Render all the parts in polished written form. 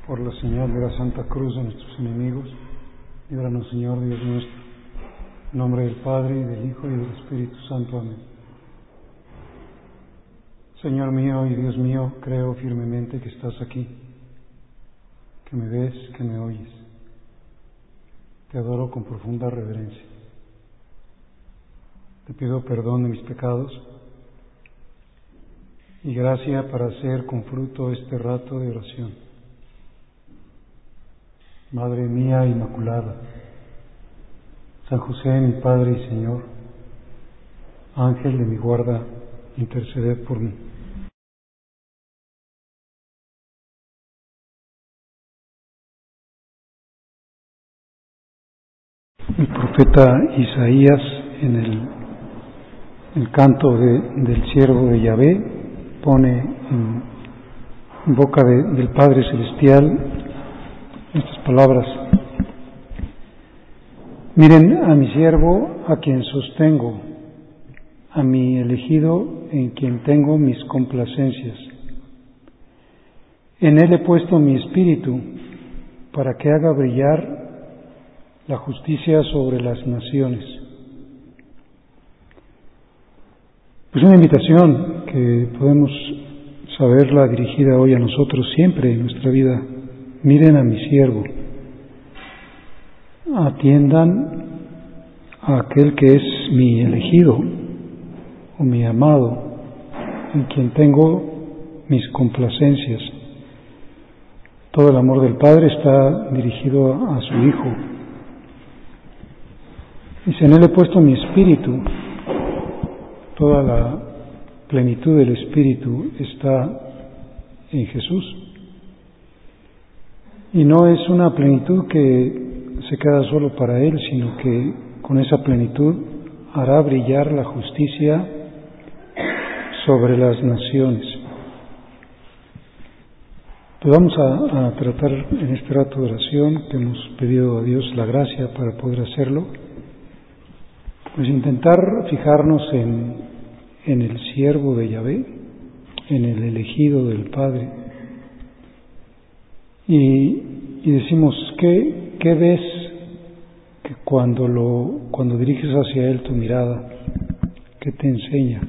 Por la señal de la Santa Cruz de nuestros enemigos, líbranos, Señor Dios nuestro. En nombre del Padre, y del Hijo, y del Espíritu Santo. Amén. Señor mío y Dios mío, creo firmemente que estás aquí, que me ves, que me oyes. Te adoro con profunda reverencia. Te pido perdón de mis pecados y gracia para hacer con fruto este rato de oración. Madre mía Inmaculada, San José, mi Padre y Señor, Ángel de mi guarda, interceded por mí. El profeta Isaías, en el canto del siervo de Yahvé, pone en boca del Padre Celestial estas palabras: miren a mi siervo, a quien sostengo, a mi elegido, en quien tengo mis complacencias. En él he puesto mi espíritu, para que haga brillar la justicia sobre las naciones. Es una invitación que podemos saberla dirigida hoy a nosotros siempre en nuestra vida. Miren a mi siervo, atiendan a aquel que es mi elegido o mi amado, en quien tengo mis complacencias. Todo el amor del Padre está dirigido a su Hijo. Dice: en él he puesto mi espíritu. Toda la plenitud del espíritu está en Jesús. Y no es una plenitud que se queda solo para Él, sino que con esa plenitud hará brillar la justicia sobre las naciones. Pues vamos a tratar en este rato de oración, que hemos pedido a Dios la gracia para poder hacerlo, pues intentar fijarnos en el siervo de Yahvé, en el elegido del Padre. Y decimos, ¿qué ves que cuando diriges hacia Él tu mirada? ¿Qué te enseña?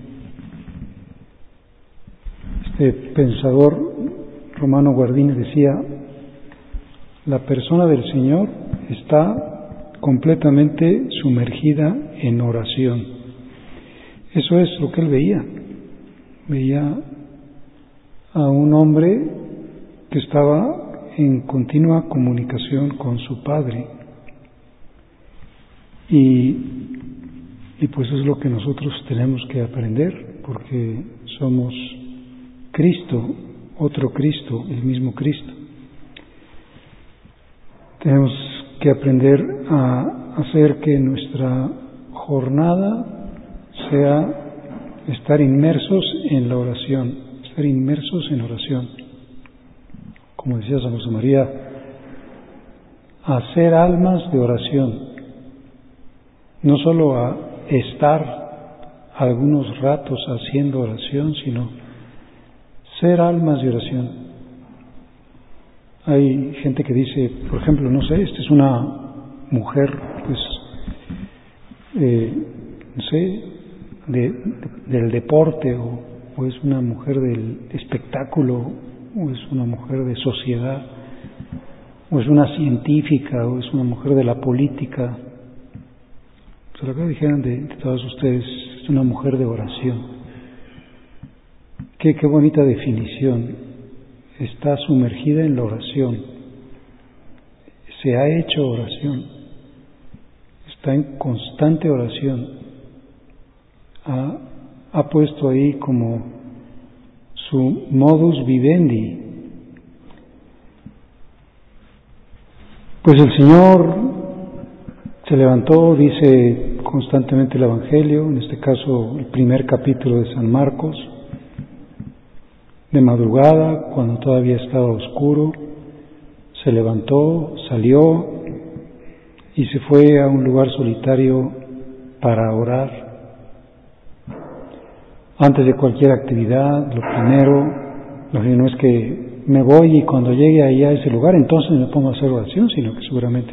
Este pensador Romano Guardini decía: la persona del Señor está completamente sumergida en oración. Eso es lo que él veía. Veía a un hombre que estaba en continua comunicación con su Padre. Y pues es lo que nosotros tenemos que aprender, porque somos Cristo, otro Cristo, el mismo Cristo. Tenemos que aprender a hacer que nuestra jornada sea estar inmersos en la oración, estar inmersos en oración. Como decía San José María, hacer almas de oración, no solo a estar algunos ratos haciendo oración, sino ser almas de oración. Hay gente que dice, por ejemplo, no sé, esta es una mujer, pues, no sé, del deporte, o es una mujer del espectáculo, o es una mujer de sociedad, o es una científica, o es una mujer de la política. Pues lo que dijeran de todos ustedes, es una mujer de oración. Qué bonita definición. Está sumergida en la oración. Se ha hecho oración. Está en constante oración. Ha puesto ahí como su modus vivendi. Pues el Señor se levantó, dice constantemente el Evangelio, en este caso el primer capítulo de San Marcos, de madrugada, cuando todavía estaba oscuro, se levantó, salió y se fue a un lugar solitario para orar. Antes de cualquier actividad, lo primero no es que me voy y cuando llegue allá a ese lugar entonces me pongo a hacer oración, sino que seguramente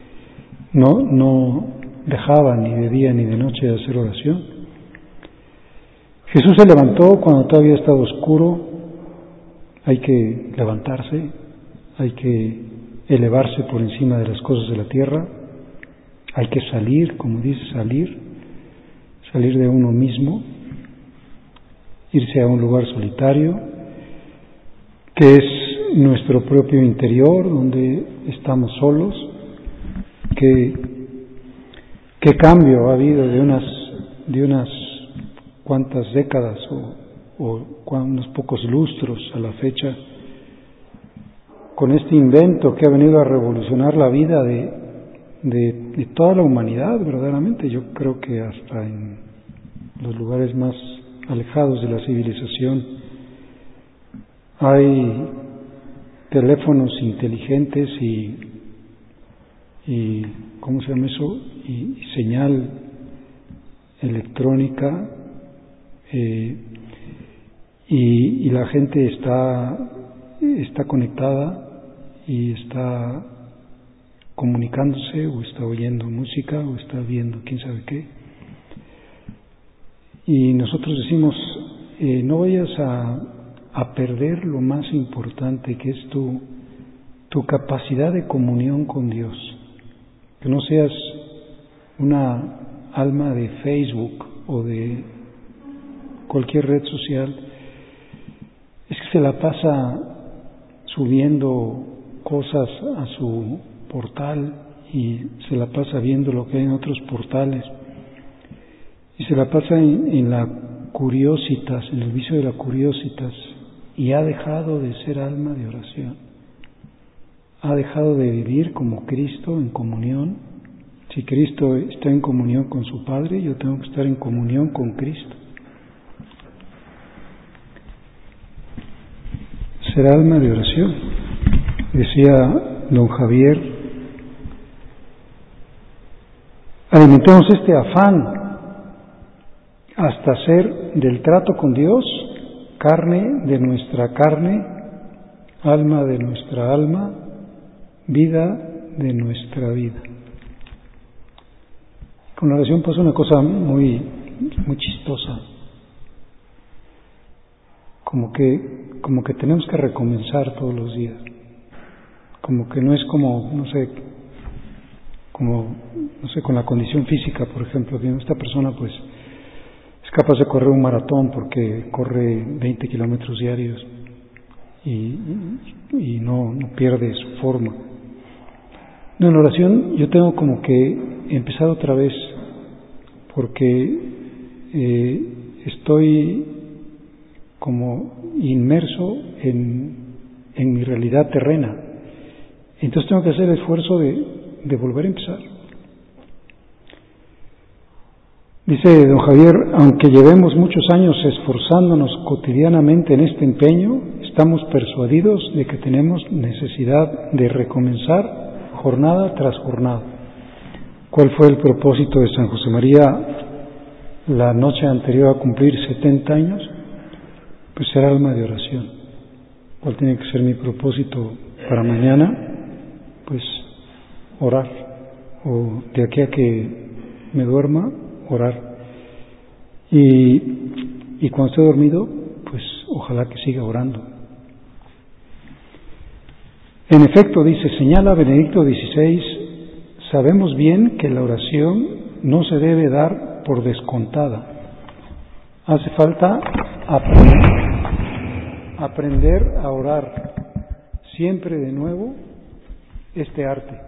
no dejaba ni de día ni de noche de hacer oración. Jesús se levantó cuando todavía estaba oscuro. Hay que levantarse, hay que elevarse por encima de las cosas de la tierra, hay que salir, como dice, salir de uno mismo, irse a un lugar solitario, que es nuestro propio interior, donde estamos solos. ¿Qué cambio ha habido de unas cuantas décadas o unos pocos lustros a la fecha, con este invento que ha venido a revolucionar la vida de toda la humanidad, verdaderamente? Yo creo que hasta en los lugares más alejados de la civilización hay teléfonos inteligentes y ¿cómo se llama eso? Y señal electrónica, y la gente está conectada y está comunicándose, o está oyendo música, o está viendo quién sabe qué. Y nosotros decimos, no vayas a perder lo más importante, que es tu capacidad de comunión con Dios. Que no seas una alma de Facebook o de cualquier red social. Es que se la pasa subiendo cosas a su portal y se la pasa viendo lo que hay en otros portales y se la pasa en la curiositas, en el vicio de la curiositas, y ha dejado de ser alma de oración, ha dejado de vivir como Cristo en comunión. Si Cristo está en comunión con su Padre, yo tengo que estar en comunión con Cristo. Ser alma de oración. Decía don Javier, alimentemos este afán hasta hacer del trato con Dios carne de nuestra carne, alma de nuestra alma, vida de nuestra vida. Con la oración pasa una cosa muy chistosa, como que tenemos que recomenzar todos los días, como que no es como, no sé, con la condición física, por ejemplo, que esta persona pues es capaz de correr un maratón porque corre 20 kilómetros diarios y no pierde su forma. No, en la oración yo tengo como que empezar otra vez, porque estoy como inmerso en mi realidad terrena. Entonces tengo que hacer el esfuerzo de volver a empezar. Dice don Javier, aunque llevemos muchos años esforzándonos cotidianamente en este empeño, estamos persuadidos de que tenemos necesidad de recomenzar jornada tras jornada. ¿Cuál fue el propósito de San José María la noche anterior a cumplir 70 años? Pues ser alma de oración. ¿Cuál tiene que ser mi propósito para mañana? Pues orar, o de aquí a que me duerma, orar. Y cuando esté dormido, pues ojalá que siga orando. En efecto, dice, señala Benedicto XVI, sabemos bien que la oración no se debe dar por descontada. Hace falta aprender a orar siempre de nuevo este arte,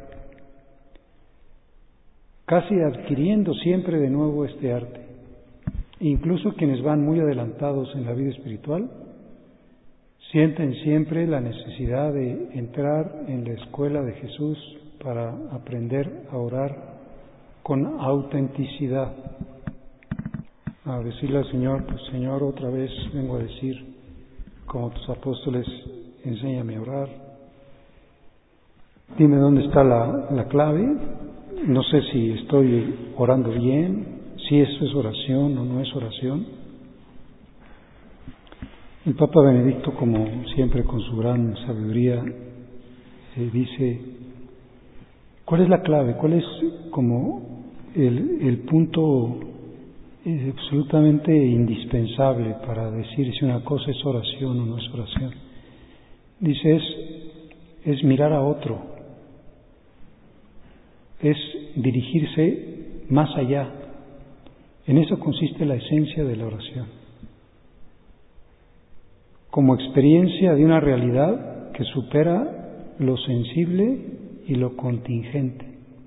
casi adquiriendo siempre de nuevo este arte. Incluso quienes van muy adelantados en la vida espiritual sienten siempre la necesidad de entrar en la escuela de Jesús para aprender a orar con autenticidad, a decirle al Señor, pues Señor, otra vez vengo a decir, como tus apóstoles, enséñame a orar. Dime dónde está la clave. No sé si estoy orando bien, si eso es oración o no es oración. El Papa Benedicto, como siempre con su gran sabiduría, dice, ¿cuál es la clave? ¿Cuál es como el punto absolutamente indispensable para decir si una cosa es oración o no es oración? Dice, es mirar a otro, es dirigirse más allá. En eso consiste la esencia de la oración, como experiencia de una realidad que supera lo sensible y lo contingente.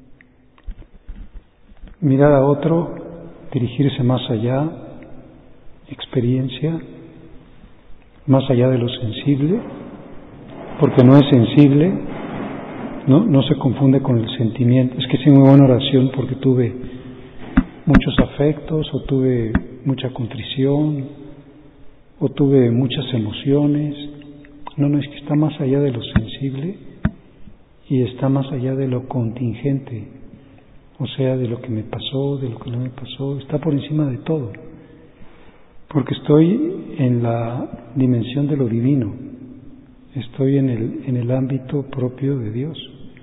Mirar a otro, dirigirse más allá, experiencia, más allá de lo sensible, porque no es sensible, no se confunde con el sentimiento. Es que hice muy buena oración porque tuve muchos afectos, o tuve mucha contrición, o tuve muchas emociones. No, es que está más allá de lo sensible y está más allá de lo contingente, o sea, de lo que me pasó, de lo que no me pasó, está por encima de todo, porque estoy en la dimensión de lo divino, estoy en el ámbito propio de Dios,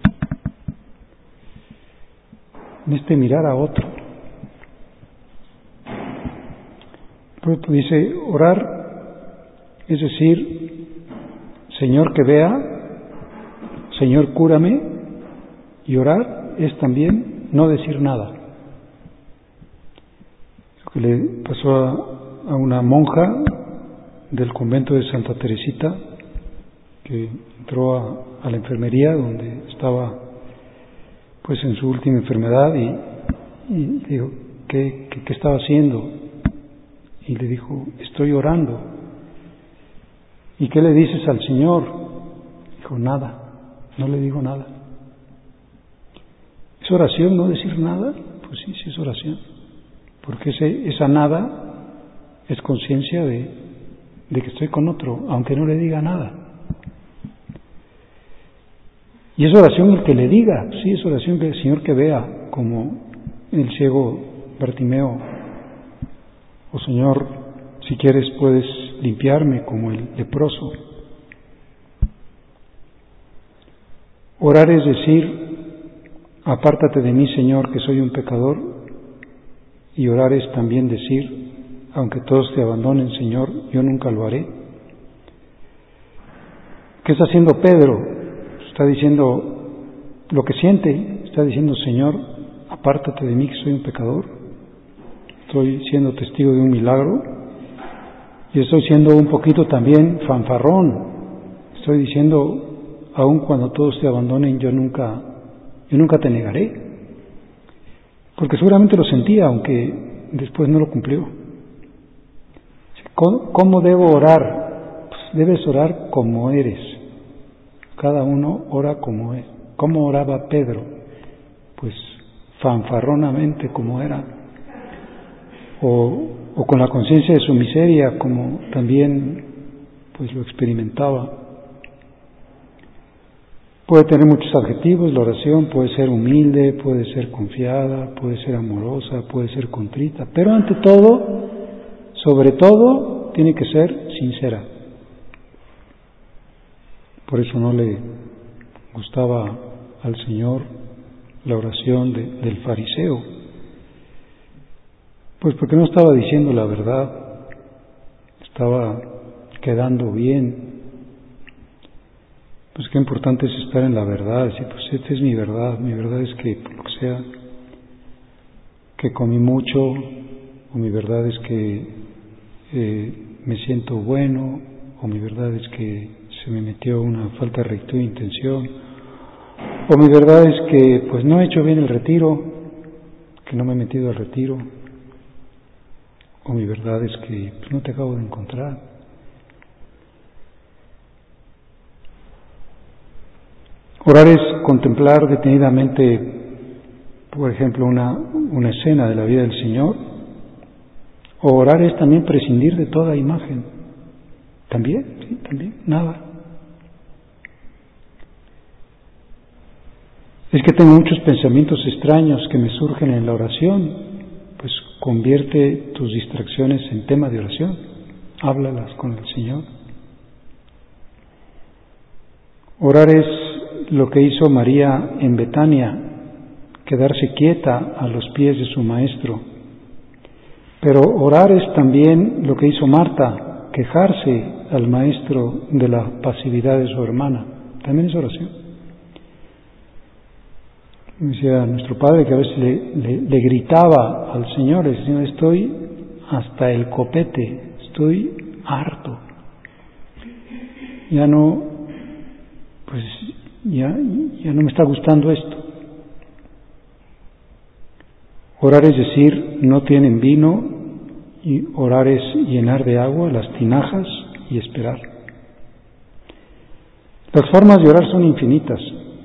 en este mirar a otro. Pero dice, orar, es decir, Señor que vea, Señor cúrame, y orar es también no decir nada. Lo que le pasó a una monja del convento de Santa Teresita, que entró a la enfermería donde estaba pues en su última enfermedad, y dijo, ¿qué estaba haciendo? Y le dijo, estoy orando. ¿Y qué le dices al Señor? Dijo, nada, no le digo nada. ¿Es oración no decir nada? Pues sí es oración, porque esa nada es conciencia de que estoy con otro, aunque no le diga nada. Y es oración el que le diga, sí, es oración que el Señor que vea, como el ciego Bartimeo, o Señor, si quieres puedes limpiarme, como el leproso. Orar es decir, apártate de mí, Señor, que soy un pecador, y orar es también decir, aunque todos te abandonen, Señor, yo nunca lo haré. ¿Qué está haciendo Pedro? Está diciendo lo que siente, está diciendo, Señor, apártate de mí, que soy un pecador. Estoy siendo testigo de un milagro y estoy siendo un poquito también fanfarrón. Estoy diciendo, aun cuando todos te abandonen, yo nunca te negaré, porque seguramente lo sentía, aunque después no lo cumplió. ¿Cómo debo orar? Pues debes orar como eres. Cada uno ora como es. ¿Cómo oraba Pedro? Pues fanfarronamente, como era, o con la conciencia de su miseria, como también pues lo experimentaba. Puede tener muchos adjetivos la oración, puede ser humilde, puede ser confiada, puede ser amorosa, puede ser contrita, pero ante todo, sobre todo, tiene que ser sincera. Por eso no le gustaba al Señor la oración del fariseo, pues porque no estaba diciendo la verdad, estaba quedando bien. Pues qué importante es estar en la verdad, decir, pues esta es mi verdad es que, por lo que sea, que comí mucho, o mi verdad es que me siento bueno, o mi verdad es que se me metió una falta de rectitud de intención, o mi verdad es que pues no he hecho bien el retiro, que no me he metido al retiro, o mi verdad es que pues, no te acabo de encontrar. Orar es contemplar detenidamente, por ejemplo, una escena de la vida del Señor. O orar es también prescindir de toda imagen. También, nada. Es que tengo muchos pensamientos extraños que me surgen en la oración, pues convierte tus distracciones en tema de oración. háblalas con el Señor. Orar es lo que hizo María en Betania, quedarse quieta a los pies de su Maestro. Pero orar es también lo que hizo Marta, quejarse al Maestro de la pasividad de su hermana. También es oración. Decía nuestro Padre que a veces le gritaba al Señor, le decía: Señor, estoy hasta el copete, estoy harto. Ya no me está gustando esto. Orar es decir, no tienen vino, y orar es llenar de agua las tinajas y esperar. Las formas de orar son infinitas.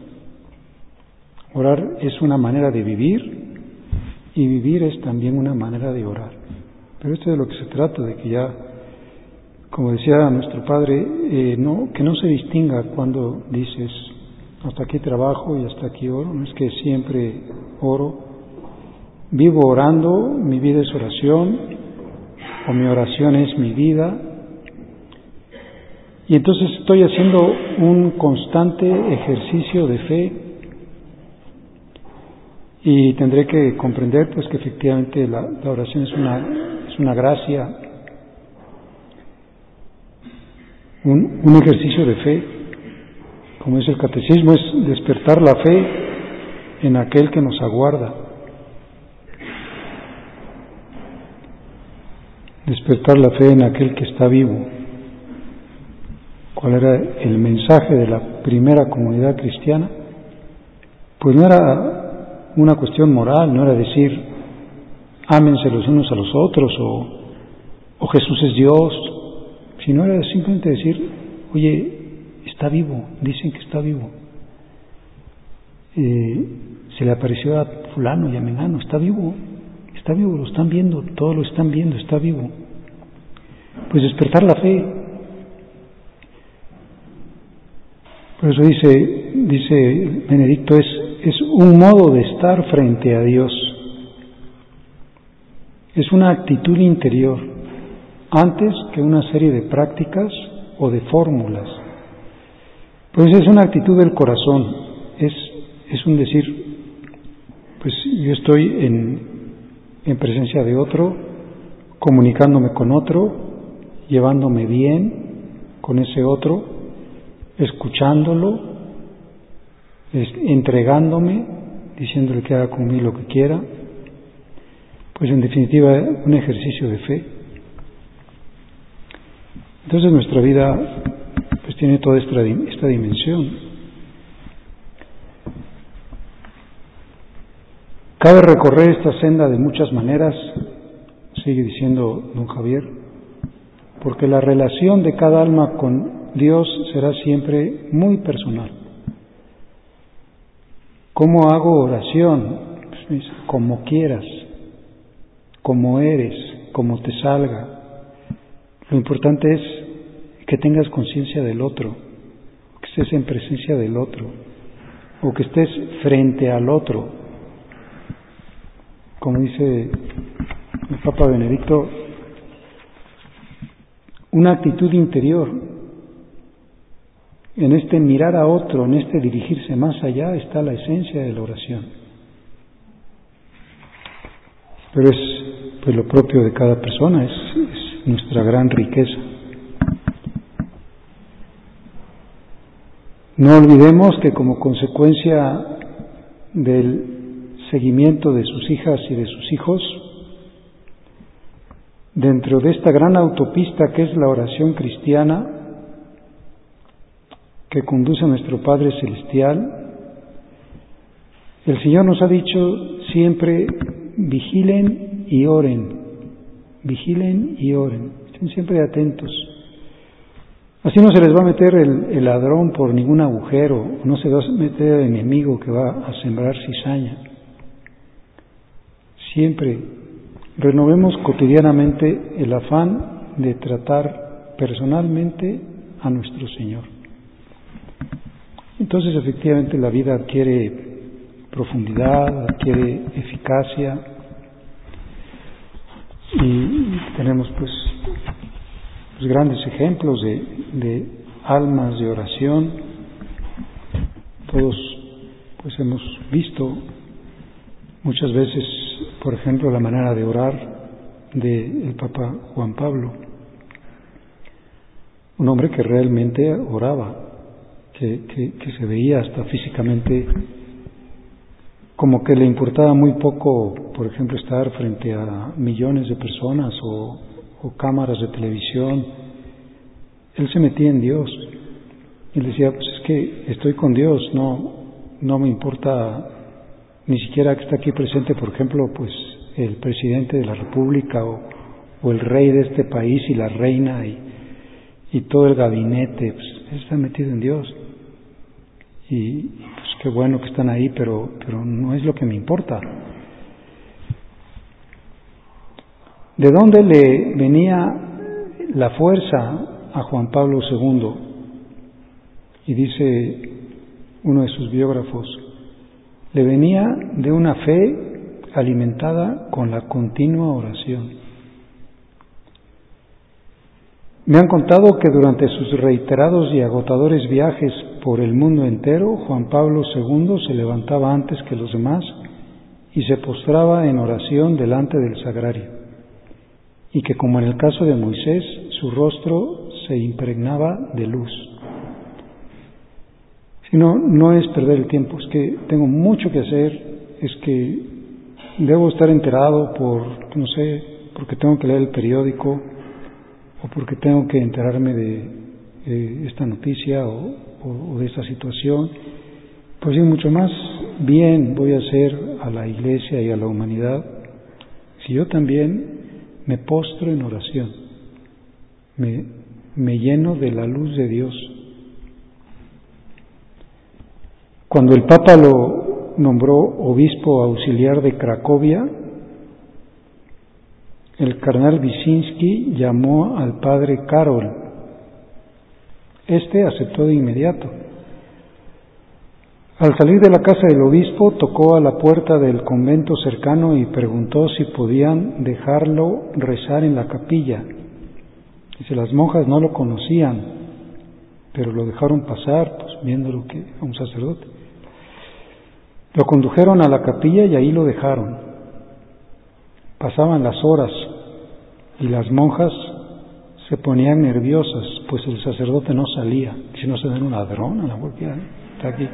Orar es una manera de vivir, y vivir es también una manera de orar. Pero esto es de lo que se trata, de que ya, como decía nuestro Padre, que no se distinga cuando dices hasta aquí trabajo y hasta aquí oro. No es que siempre oro, vivo orando, mi vida es oración, o mi oración es mi vida, y entonces estoy haciendo un constante ejercicio de fe. Y tendré que comprender pues que efectivamente la oración es una gracia, un ejercicio de fe. Como dice el catecismo, es despertar la fe en aquel que nos aguarda. Despertar la fe en aquel que está vivo. ¿Cuál era el mensaje de la primera comunidad cristiana? Pues no era una cuestión moral, no era decir ámense los unos a los otros o Jesús es Dios, sino era simplemente decir: oye, está vivo, dicen que está vivo, se le apareció a fulano y a mengano, está vivo, lo están viendo, todos lo están viendo, está vivo. Pues despertar la fe. Por eso dice Benedicto, es un modo de estar frente a Dios. Es una actitud interior, antes que una serie de prácticas o de fórmulas. Pues es una actitud del corazón, es un decir, pues yo estoy en presencia de otro, comunicándome con otro, llevándome bien con ese otro, escuchándolo, entregándome, diciéndole que haga conmigo lo que quiera. Pues en definitiva un ejercicio de fe. Entonces nuestra vida pues tiene toda esta dimensión. Cabe recorrer esta senda de muchas maneras, sigue diciendo don Javier, porque la relación de cada alma con Dios será siempre muy personal. ¿Cómo hago oración? Pues, como quieras, como eres, como te salga. Lo importante es que tengas conciencia del otro, que estés en presencia del otro, o que estés frente al otro. Como dice el Papa Benedicto, una actitud interior. En este mirar a otro, en este dirigirse más allá, está la esencia de la oración. Pero es pues lo propio de cada persona, es nuestra gran riqueza. No olvidemos que como consecuencia del seguimiento de sus hijas y de sus hijos, dentro de esta gran autopista que es la oración cristiana, que conduce a nuestro Padre Celestial, el Señor nos ha dicho siempre: vigilen y oren, estén siempre atentos. Así no se les va a meter el ladrón por ningún agujero, no se va a meter el enemigo que va a sembrar cizaña. Siempre renovemos cotidianamente el afán de tratar personalmente a nuestro Señor. Entonces efectivamente la vida adquiere profundidad, adquiere eficacia y tenemos pues pues, grandes ejemplos de almas de oración. Todos pues hemos visto muchas veces, por ejemplo, la manera de orar del Papa Juan Pablo, un hombre que realmente oraba, que se veía hasta físicamente como que le importaba muy poco, por ejemplo, estar frente a millones de personas o cámaras de televisión. Él se metía en Dios y decía, pues es que estoy con Dios, no me importa ni siquiera que está aquí presente, por ejemplo, pues el presidente de la República o el rey de este país y la reina y todo el gabinete, pues él está metido en Dios. Y pues qué bueno que están ahí, pero no es lo que me importa. ¿De dónde le venía la fuerza a Juan Pablo II? Y dice uno de sus biógrafos, le venía de una fe alimentada con la continua oración. Me han contado que durante sus reiterados y agotadores viajes por el mundo entero, Juan Pablo II se levantaba antes que los demás y se postraba en oración delante del sagrario, y que, como en el caso de Moisés, su rostro se impregnaba de luz. Si no es perder el tiempo, es que tengo mucho que hacer, es que debo estar enterado porque tengo que leer el periódico, o porque tengo que enterarme de esta noticia o de esta situación. Pues mucho más bien voy a hacer a la Iglesia y a la humanidad si yo también me postro en oración, me lleno de la luz de Dios. Cuando el Papa lo nombró obispo auxiliar de Cracovia, el cardenal Wyszynski llamó al padre Karol. Este aceptó de inmediato. Al salir de la casa del obispo, tocó a la puerta del convento cercano y preguntó si podían dejarlo rezar en la capilla. Dice, las monjas no lo conocían, pero lo dejaron pasar, pues viéndolo que era un sacerdote. Lo condujeron a la capilla y ahí lo dejaron. Pasaban las horas y las monjas se ponían nerviosas, pues el sacerdote no salía. Si no se da un ladrón a la vuelta, está aquí.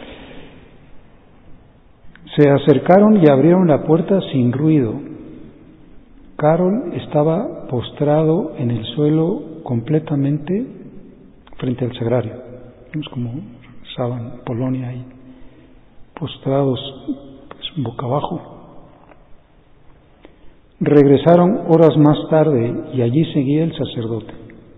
Se acercaron y abrieron la puerta sin ruido. Karol estaba postrado en el suelo completamente frente al sagrario. Vemos como rezaban en Polonia ahí, postrados pues, boca abajo. Regresaron horas más tarde y allí seguía el sacerdote.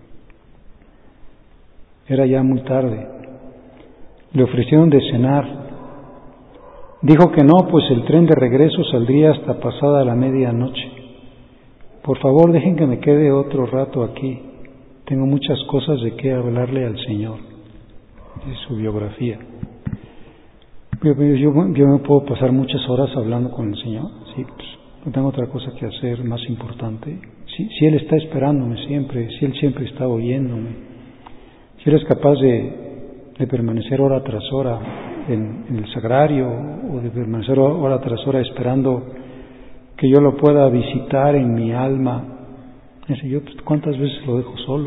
Era ya muy tarde. Le ofrecieron de cenar. Dijo que no, pues el tren de regreso saldría hasta pasada la medianoche. Por favor, dejen que me quede otro rato aquí. Tengo muchas cosas de qué hablarle al Señor. Es su biografía. Yo me puedo pasar muchas horas hablando con el Señor. Sí, pues, no tengo otra cosa que hacer más importante. Si Él está esperándome siempre, si Él siempre está oyéndome, si Él es capaz de permanecer hora tras hora en el sagrario o de permanecer hora tras hora esperando que yo lo pueda visitar en mi alma, yo pues, ¿cuántas veces lo dejo solo?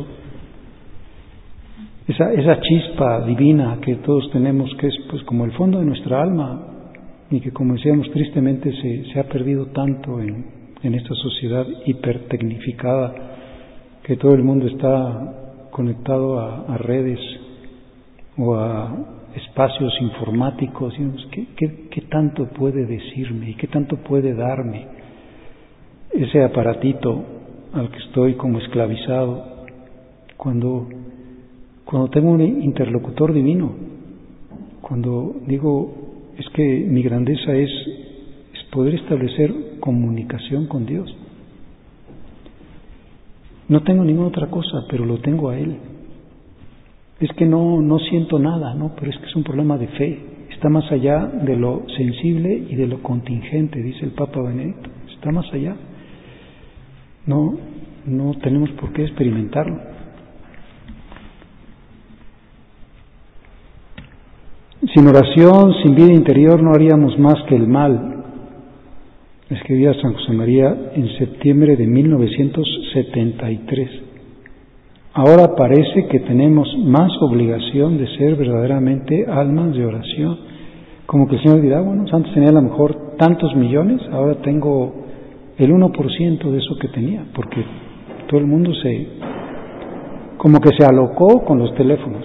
Esa chispa divina que todos tenemos, que es pues como el fondo de nuestra alma, y que, como decíamos, tristemente se ha perdido tanto en esta sociedad hipertecnificada, que todo el mundo está conectado a redes o a espacios informáticos. ¿Qué tanto puede decirme y qué tanto puede darme ese aparatito al que estoy como esclavizado cuando tengo un interlocutor divino? Cuando digo, es que mi grandeza es poder establecer comunicación con Dios. No tengo ninguna otra cosa, pero lo tengo a Él. Es que no siento nada, pero es que es un problema de fe. Está más allá de lo sensible y de lo contingente, dice el Papa Benedicto. Está más allá. No no tenemos por qué experimentarlo. Sin oración, sin vida interior, no haríamos más que el mal, escribía San José María en septiembre de 1973. Ahora parece que tenemos más obligación de ser verdaderamente almas de oración. Como que el Señor dirá, bueno, antes tenía a lo mejor tantos millones, ahora tengo el 1% de eso que tenía, porque todo el mundo como que se alocó con los teléfonos.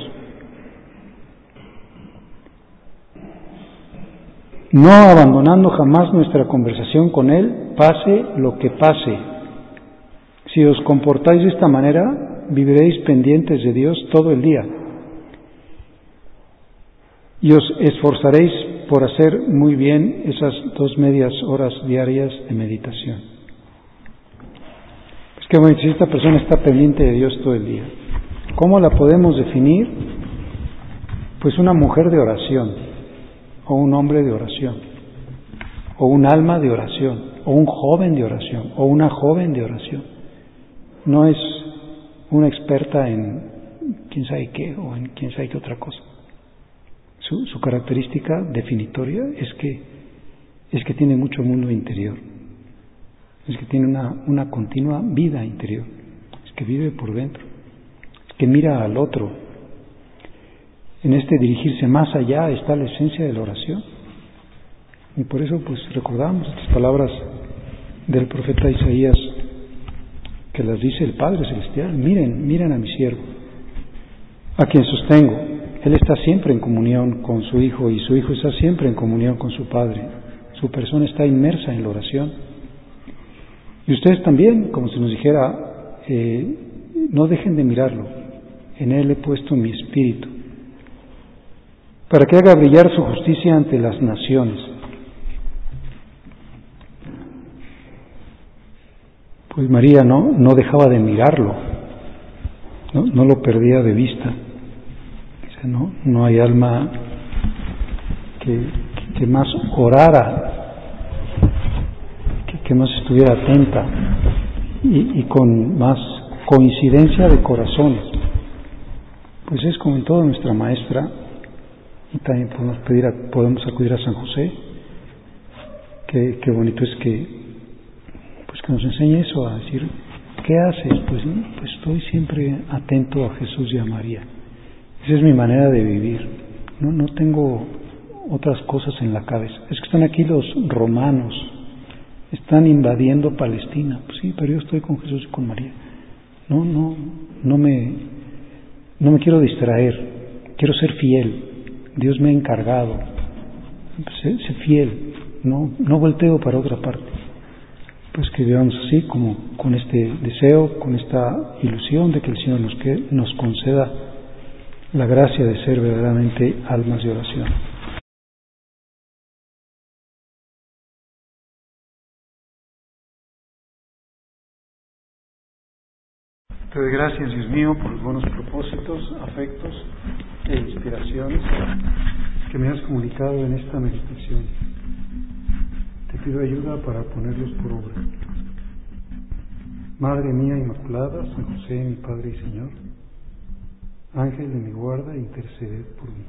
No abandonando jamás nuestra conversación con Él, pase lo que pase. Si os comportáis de esta manera, viviréis pendientes de Dios todo el día y os esforzaréis por hacer muy bien esas 2 medias horas diarias de meditación. Es que bueno, si esta persona está pendiente de Dios todo el día, ¿cómo la podemos definir? Pues una mujer de oración, o un hombre de oración, o un alma de oración, o un joven de oración, o una joven de oración. No es una experta en quién sabe qué o en quién sabe qué otra cosa. Su característica definitoria es que tiene mucho mundo interior, es que tiene una continua vida interior, es que vive por dentro, es que mira al otro. En este dirigirse más allá está la esencia de la oración. Y por eso pues recordamos estas palabras del profeta Isaías, que las dice el Padre Celestial: miren a mi siervo, a quien sostengo. Él está siempre en comunión con su Hijo y su Hijo está siempre en comunión con su Padre. Su persona está inmersa en la oración. Y ustedes también, como si nos dijera, no dejen de mirarlo. En Él he puesto mi espíritu, para que haga brillar su justicia ante las naciones. Pues María no dejaba de mirarlo, no lo perdía de vista. No hay alma que más orara, que más estuviera atenta y con más coincidencia de corazones. Pues es como en toda nuestra maestra, y también podemos acudir a San José. Qué bonito es que nos enseñe eso, a decir, ¿qué haces? Pues estoy siempre atento a Jesús y a María. Esa es mi manera de vivir. No tengo otras cosas en la cabeza. Es que están aquí los romanos, están invadiendo Palestina. Pues sí, pero yo estoy con Jesús y con María. No me quiero distraer. Quiero ser fiel. Dios me ha encargado. Sé fiel. No volteo para otra parte. Pues que vivamos así, como con este deseo, con esta ilusión de que el Señor nos conceda la gracia de ser verdaderamente almas de oración. Te doy gracias, Dios mío, por los buenos propósitos, afectos e inspiraciones que me has comunicado en esta meditación. Te pido ayuda para ponerlos por obra. Madre mía Inmaculada, San José, mi Padre y Señor, Ángel de mi guarda, interceded por mí.